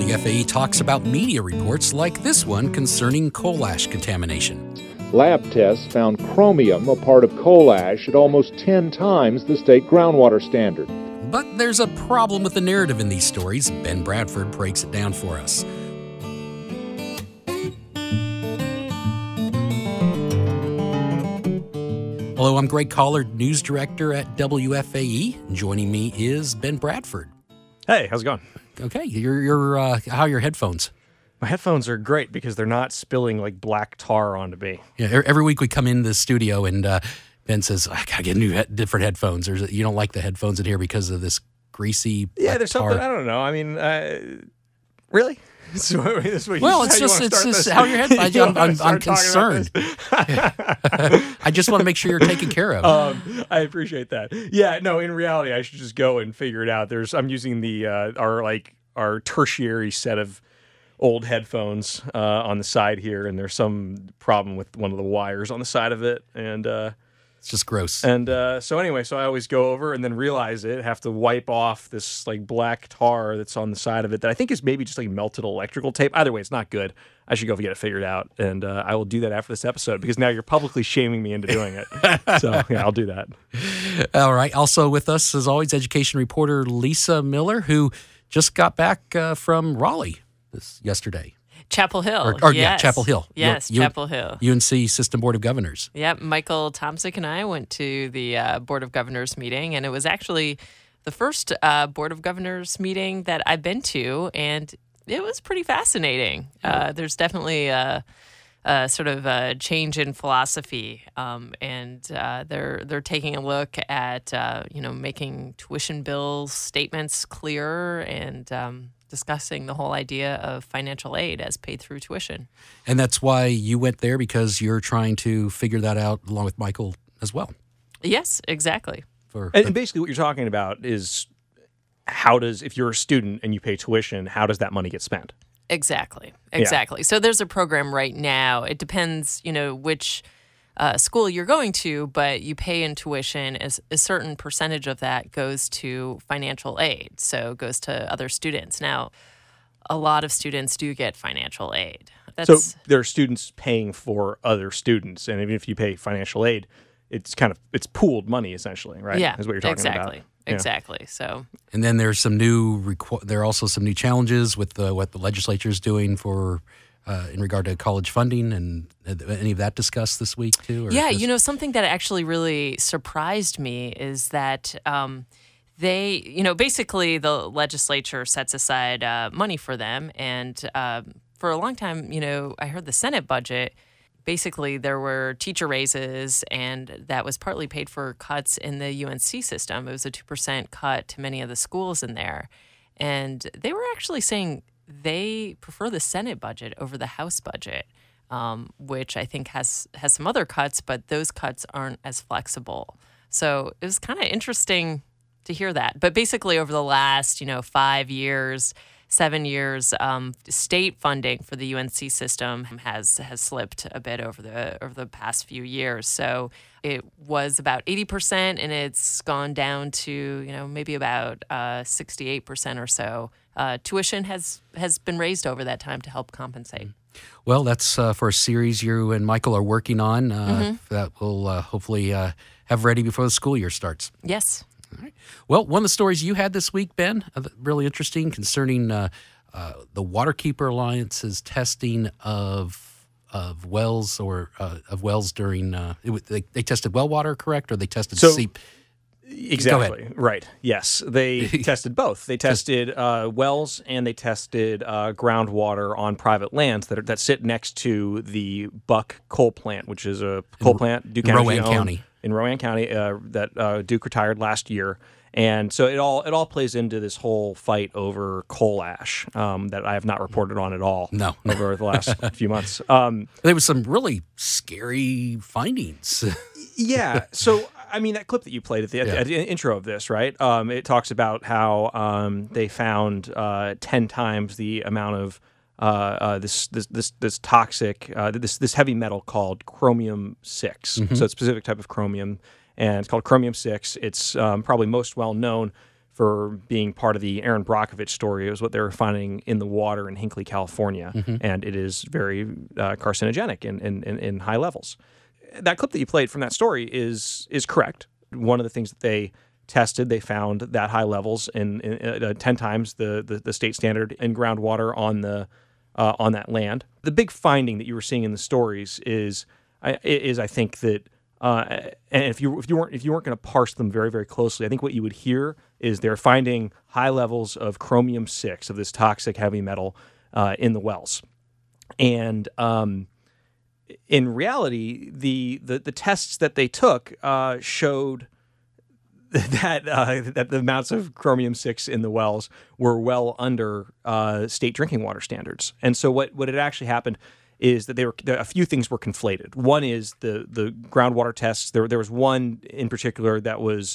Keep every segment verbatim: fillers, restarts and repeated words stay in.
W F A E talks about media reports like this one concerning coal ash contamination. Lab tests found chromium, a part of coal ash, at almost ten times the state groundwater standard. But there's a problem with the narrative in these stories. Ben Bradford breaks it down for us. Hello, I'm Greg Collard, news director at W F A E. Joining me is Ben Bradford. Hey, how's it going? Okay, you're, you're, uh, how are your headphones? My headphones are great because they're not spilling like black tar onto me. Yeah, every week we come in the studio and uh, Ben says, I gotta get new, he- different headphones. There's, you don't like the headphones in here because of this greasy Yeah, there's tar. something, I don't know. I mean, uh, really? This is what, this is what Well, you, it's how you just, wanna it's start just this? how your headphones, You I'm, wanna I'm, I'm start talking about concerned. I just want to make sure you're taken care of. Um, I appreciate that. Yeah, no, in reality, I should just go and figure it out. There's, I'm using the, uh, our like, our tertiary set of old headphones uh, on the side here, and there's some problem with one of the wires on the side of it, and uh, It's just gross. and uh, so anyway, so I always go over and then realize it, have to wipe off this like black tar that's on the side of it that I think is maybe just like melted electrical tape. Either way, it's not good. I should go get it figured out, and uh, I will do that after this episode because now you're publicly shaming me into doing it. So yeah, I'll do that. All right. Also with us, as always, education reporter Lisa Miller, who just got back uh, from Raleigh this yesterday. Chapel Hill. Or, or yeah, yes. Chapel Hill. Yes, U- Chapel Hill. U N C System Board of Governors. Yep, Michael Tomsick and I went to the uh, Board of Governors meeting, and it was actually the first uh, Board of Governors meeting that I've been to, and it was pretty fascinating. Uh, there's definitely a, a sort of a change in philosophy, um, and uh, they're they're taking a look at uh, you know making tuition bill statements clearer and um, discussing the whole idea of financial aid as paid through tuition. And that's why you went there, because you're trying to figure that out along with Michael as well. Yes, exactly. For And, and basically, what you're talking about is how does, if you're a student and you pay tuition, how does that money get spent? Exactly. Exactly. So there's a program right now. It depends, you know, which uh, school you're going to, but you pay in tuition. As a certain percentage of that goes to financial aid, so it goes to other students. Now, a lot of students do get financial aid. That's, So there are students paying for other students, and even if you pay financial aid, it's kind of it's pooled money essentially, right? yeah, is what you're talking exactly. about. Yeah. Exactly. So And then there's some new, requ- there are also some new challenges with the, what the legislature is doing for, uh, in regard to college funding, and uh, any of that discussed this week too? Or yeah, just- you know, something that actually really surprised me is that um, they, you know, basically the legislature sets aside uh, money for them. And um, for a long time, you know, I heard the Senate budget, basically there were teacher raises, and that was partly paid for cuts in the U N C system. It was a two percent cut to many of the schools in there. And they were actually saying they prefer the Senate budget over the House budget. Um, which I think has has some other cuts, but those cuts aren't as flexible. So it was kind of interesting to hear that. But basically, over the last, you know, five years, seven years, um, state funding for the U N C system has has slipped a bit over the over the past few years. So it was about eighty percent, and it's gone down to, you know, maybe about uh, sixty-eight percent or so. Uh, tuition has has been raised over that time to help compensate. Well, that's uh, for a series you and Michael are working on uh, Mm-hmm. that we'll uh, hopefully uh, have ready before the school year starts. Yes. All right. Well, one of the stories you had this week, Ben, uh, really interesting, concerning uh, uh, the Waterkeeper Alliance's testing of of wells or uh, of wells during uh, it, was- they, they tested well water, correct, or they tested So- seep? Exactly. Right. Yes. They tested both. They tested uh, wells and they tested uh, groundwater on private lands that are, that sit next to the Buck coal plant, which is a coal plant Duke in Energy Rowan owned- County. In Rowan County, uh, that uh, Duke retired last year. And so it all it all plays into this whole fight over coal ash um, that I have not reported on at all No. over the last few months. Um, There was some really scary findings. Yeah. So, I mean, that clip that you played at the, Yeah. at the intro of this, right? Um, it talks about how um, they found uh, ten times the amount of uh, uh, this, this this this toxic uh, this this heavy metal called chromium six. So it's a specific type of chromium, and it's called chromium six. It's um, probably most well known for being part of the Aaron Brockovich story. It was what they were finding in the water in Hinckley, California, mm-hmm. and it is very uh, carcinogenic in, in, in, in high levels. That clip that you played from that story is is correct. One of the things that they tested, they found that high levels in, in uh, ten times the, the the state standard in groundwater on the uh, on that land. The big finding that you were seeing in the stories is is I think that uh, and if you if you weren't if you weren't going to parse them very very closely, I think what you would hear is they're finding high levels of chromium six, of this toxic heavy metal uh, in the wells, and um, in reality, the, the the tests that they took uh, showed that uh, that the amounts of chromium six in the wells were well under uh, state drinking water standards. And so what, what had actually happened is that they were a few things were conflated. One is the the groundwater tests. There there was one in particular that was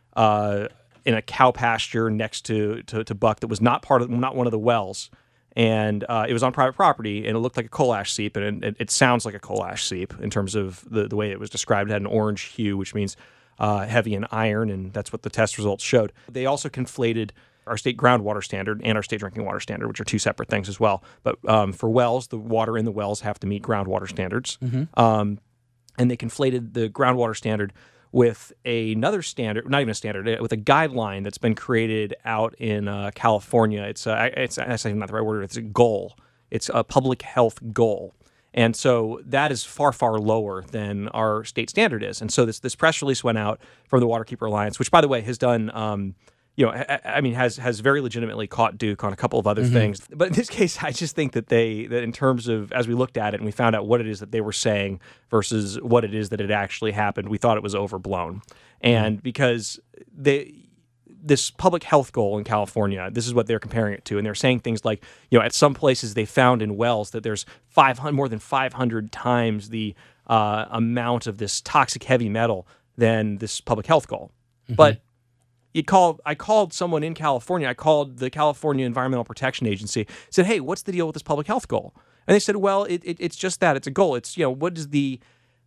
uh, in a cow pasture next to, to to Buck that was not part of not one of the wells. And uh, it was on private property, and it looked like a coal ash seep, and it, it sounds like a coal ash seep in terms of the, the way it was described. It had an orange hue, which means uh, heavy in iron, and that's what the test results showed. They also conflated our state groundwater standard and our state drinking water standard, which are two separate things as well. But um, for wells, the water in the wells have to meet groundwater standards. Mm-hmm. Um, and they conflated the groundwater standard with another standard, not even a standard, with a guideline that's been created out in uh, California. It's uh, it's that's not the right word. It's a goal. It's a public health goal, and so that is far far lower than our state standard is. And so this this press release went out from the Waterkeeper Alliance, which by the way has done. Um, You know, I, I mean, has has very legitimately caught Duke on a couple of other mm-hmm. things. But in this case, I just think that they, that in terms of, as we looked at it and we found out what it is that they were saying versus what it is that had actually happened, we thought it was overblown. And mm-hmm. because they, this public health goal in California, this is what they're comparing it to. And they're saying things like, you know, at some places they found in wells that there's five hundred, more than five hundred times the uh, amount of this toxic heavy metal than this public health goal. Mm-hmm. But You called. I called someone in California. I called the California Environmental Protection Agency. Said, "Hey, what's the deal with this public health goal?" And they said, "Well, it, it, it's just that. It's a goal. It's, you know, what is the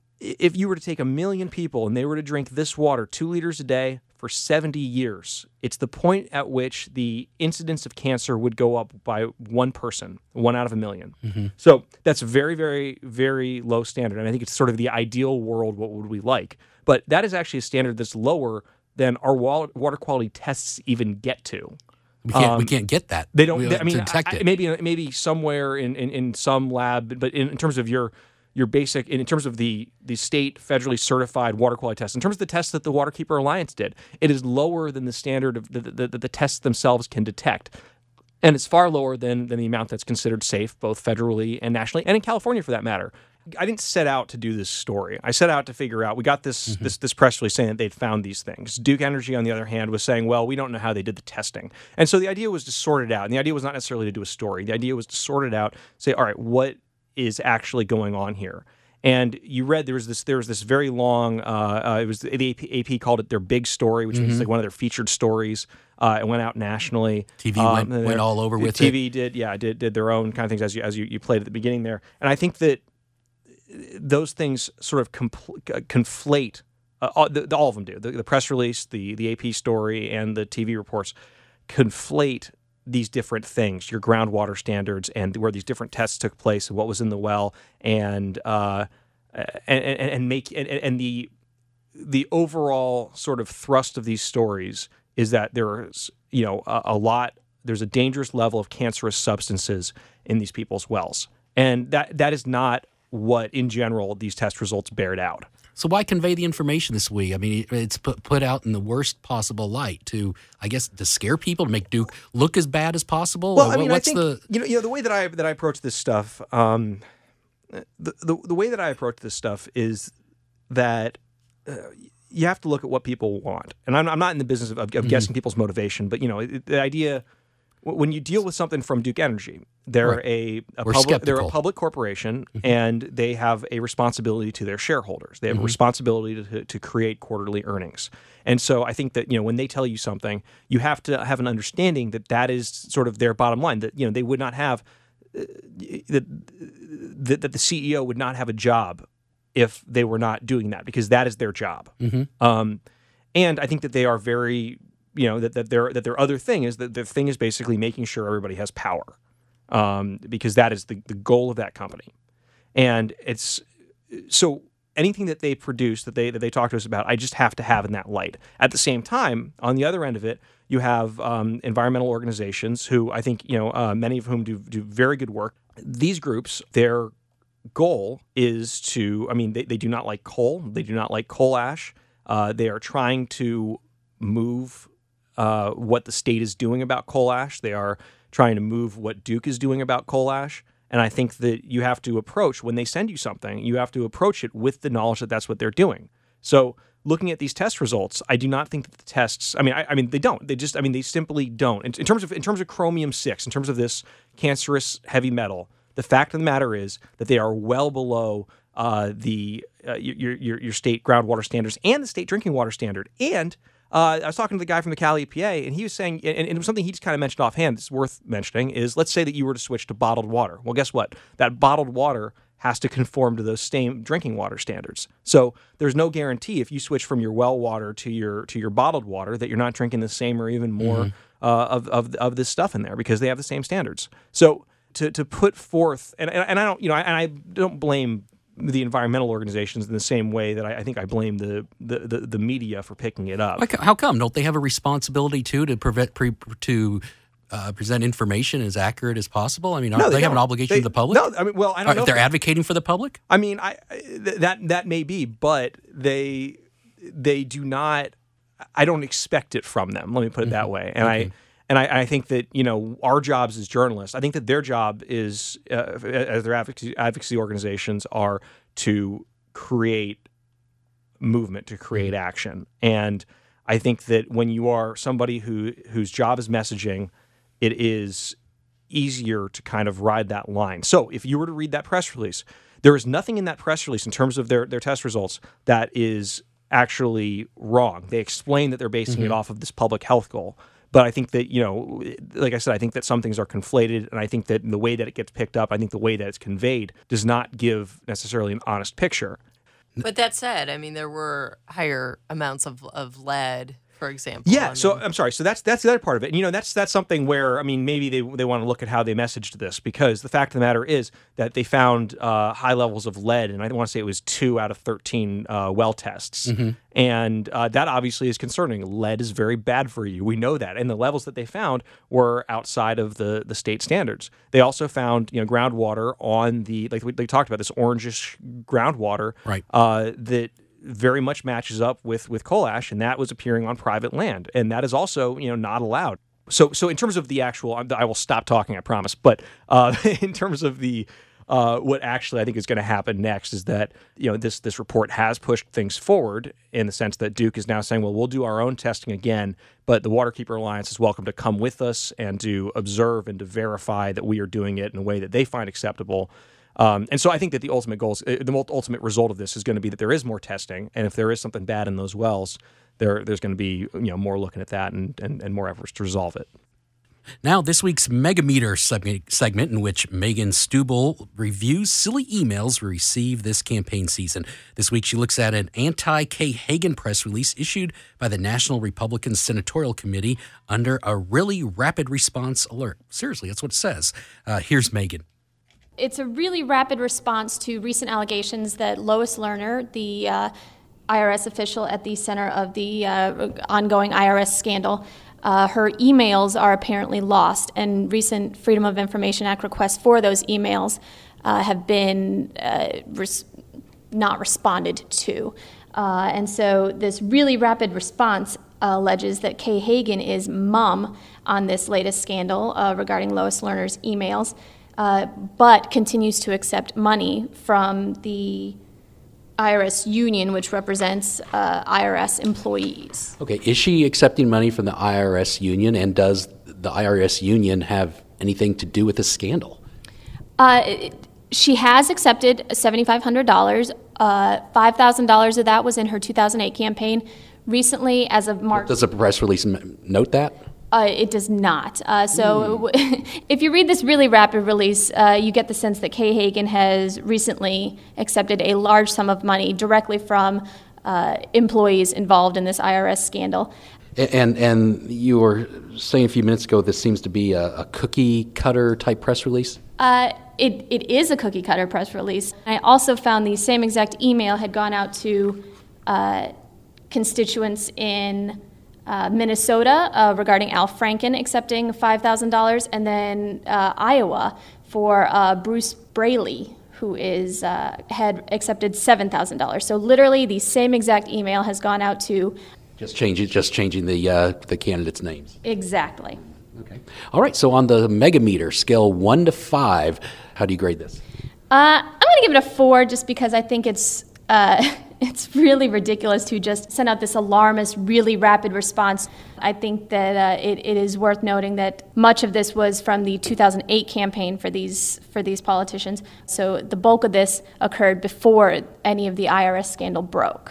if you were to take a million people and they were to drink this water two liters a day for seventy years, it's the point at which the incidence of cancer would go up by one person, one out of a million. Mm-hmm. So that's a very, very, very low standard. And I think it's sort of the ideal world. What would we like? But that is actually a standard that's lower than our water quality tests even get to. We can't. Um, we can't get that. They don't. We They, I mean, detect I, it. maybe maybe somewhere in, in, in some lab, but in, in terms of your your basic, in terms of the the state federally certified water quality test, in terms of the tests that the Waterkeeper Alliance did, it is lower than the standard of the the, the, the tests themselves can detect, and it's far lower than than the amount that's considered safe, both federally and nationally, and in California for that matter. I didn't set out to do this story. I set out to figure out, we got this mm-hmm. this this press release saying that they'd found these things. Duke Energy, on the other hand, was saying, well, we don't know how they did the testing. And so the idea was to sort it out. And the idea was not necessarily to do a story. The idea was to sort it out, say, all right, what is actually going on here? And you read there was this there was this very long, uh, uh, it was the A P, A P called it their big story, which mm-hmm. means like one of their featured stories. Uh, it went out nationally. T V um, went, went all over with T V it. T V did, yeah, did did their own kind of things as you as you, you played at the beginning there. And I think that those things sort of compl- conflate, uh, all, the, all of them do. The, the press release, the the A P story, and the T V reports conflate these different things, your groundwater standards and where these different tests took place and what was in the well, and uh, and, and, and make and, and the the overall sort of thrust of these stories is that there's, you know, a, a lot, there's a dangerous level of cancerous substances in these people's wells. And that that is not what, in general, these test results bared out. So why convey the information this way? I mean, it's put, put out in the worst possible light to, I guess, to scare people, to make Duke look as bad as possible? Well, or I mean, what's I think, the... you know, you know, the way that I that I approach this stuff, um, the, the the way that I approach this stuff is that uh, you have to look at what people want. And I'm, I'm not in the business of, of mm-hmm. guessing people's motivation, but, you know, the idea... When you deal with something from Duke Energy, they're right. a, a We're public they're a skeptical. public corporation, Mm-hmm. and they have a responsibility to their shareholders. They have Mm-hmm. a responsibility to, to create quarterly earnings. And so I think that, you know, when they tell you something, you have to have an understanding that that is sort of their bottom line. That, you know, they would not have uh, that that that the C E O would not have a job if they were not doing that, because that is their job. Mm-hmm. Um, and I think that they are very you know, that, that their that their other thing is that their thing is basically making sure everybody has power, um, because that is the, the goal of that company. And it's so anything that they produce, that they that they talk to us about, I just have to have in that light. At the same time, on the other end of it, you have um, environmental organizations who I think, you know, uh, many of whom do do very good work. These groups, their goal is to, I mean, they, they do not like coal. They do not like coal ash. Uh, they are trying to move uh, what the state is doing about coal ash. They are trying to move what Duke is doing about coal ash. And I think that you have to approach, when they send you something, you have to approach it with the knowledge that that's what they're doing. So looking at these test results, I do not think that the tests, I mean, I, I mean, they don't. They just, I mean, they simply don't. In, in terms of in terms of chromium six, in terms of this cancerous heavy metal, the fact of the matter is that they are well below uh, the uh, your, your your state groundwater standards and the state drinking water standard. And uh, I was talking to the guy from the Cali E P A, and he was saying, and, and it was something he just kind of mentioned offhand that's worth mentioning, is let's say that you were to switch to bottled water. Well, guess what? That bottled water has to conform to those same drinking water standards. So there's no guarantee if you switch from your well water to your to your bottled water that you're not drinking the same or even more mm-hmm. uh, of, of of this stuff in there, because they have the same standards. So to to put forth, and and I don't, you know, and I don't blame the environmental organizations in the same way that I, I think I blame the, the, the, the media for picking it up. How come? Don't they have a responsibility too to prevent pre, to uh, present information as accurate as possible? I mean, no, they, they have an obligation they, to the public. No, I mean, well, I don't or know if they're if advocating for the public. I mean, I th- that that may be, but they they do not. I don't expect it from them. Let me put it mm-hmm. that way. And okay. I. And I, I think that, you know, our jobs as journalists, I think that their job is, uh, as their advocacy, advocacy organizations, are to create movement, to create action. And I think that when you are somebody who whose job is messaging, it is easier to kind of ride that line. So if you were to read that press release, there is nothing in that press release in terms of their, their test results that is actually wrong. They explain that they're basing mm-hmm. it off of this public health goal. But I think that, you know, like I said, I think that some things are conflated, and I think that the way that it gets picked up, I think the way that it's conveyed does not give necessarily an honest picture. But that said, I mean, there were higher amounts of, of lead, for example. Yeah, so I'm sorry. So that's that's the other part of it. And, you know, that's that's something where, I mean, maybe they they want to look at how they messaged this, because the fact of the matter is that they found uh, high levels of lead, and I want to say it was two out of thirteen uh, well tests. Mm-hmm. And uh, that obviously is concerning. Lead is very bad for you. We know that. And the levels that they found were outside of the, the state standards. They also found, you know, groundwater on the, like we, they talked about, this orangish groundwater right. uh, that very much matches up with, with coal ash, and that was appearing on private land. And that is also, you know, not allowed. So so in terms of the actual, I will stop talking, I promise. But uh, in terms of the Uh, what actually I think is going to happen next is that, you know, this this report has pushed things forward in the sense that Duke is now saying, well, we'll do our own testing again, but the Waterkeeper Alliance is welcome to come with us and to observe and to verify that we are doing it in a way that they find acceptable. Um, and so I think that the ultimate goals, the ultimate result of this is going to be that there is more testing, and if there is something bad in those wells, there there's going to be, you know, more looking at that and, and, and more efforts to resolve it. Now, this week's Megameter segment, in which Megan Stubel reviews silly emails we received this campaign season. This week, she looks at an anti-Kay Hagan press release issued by the National Republican Senatorial Committee under a really rapid response alert. Seriously, that's what it says. Uh, here's Megan. It's a really rapid response to recent allegations that Lois Lerner, the uh, I R S official at the center of the uh, ongoing I R S scandal, Uh, her emails are apparently lost, and recent Freedom of Information Act requests for those emails uh, have been uh, res- not responded to. Uh, and so this really rapid response uh, alleges that Kay Hagan is mum on this latest scandal uh, regarding Lois Lerner's emails, uh, but continues to accept money from the I R S union, which represents uh, I R S employees. Okay, is she accepting money from the I R S union, and does the I R S union have anything to do with this scandal? Uh, it, she has accepted seven thousand five hundred dollars. Uh, five thousand dollars of that was in her two thousand eight campaign. Recently, as of March... Does the press release note that? Uh, it does not. Uh, so mm. if you read this really rapid release, uh, you get the sense that Kay Hagan has recently accepted a large sum of money directly from uh, employees involved in this I R S scandal. And and you were saying a few minutes ago this seems to be a, a cookie cutter type press release? Uh, it, it is a cookie cutter press release. I also found the same exact email had gone out to uh, constituents in uh, Minnesota uh, regarding Al Franken accepting five thousand dollars, and then uh, Iowa for uh, Bruce Braley, who is uh, had accepted seven thousand dollars. So literally the same exact email has gone out to... Just changing, just changing the uh, the candidates' names. Exactly. Okay. All right. So on the Megameter scale one to five, how do you grade this? Uh, I'm going to give it a four, just because I think it's uh, it's really ridiculous to just send out this alarmist, really rapid response. I think that uh, it, it is worth noting that much of this was from the two thousand eight campaign for these for these politicians. So the bulk of this occurred before any of the I R S scandal broke.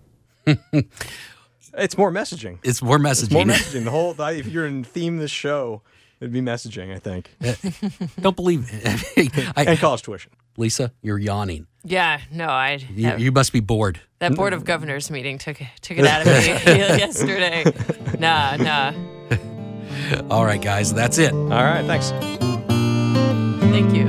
It's more messaging. It's more messaging. It's more messaging. The whole, if you're in theme this show, it'd be messaging, I think. Don't believe it. I, and college tuition. Lisa, you're yawning. Yeah, no, I. You, you must be bored. That Board of Governors meeting took took it out of me yesterday. Nah, nah. All right, guys, that's it. All right, thanks. Thank you.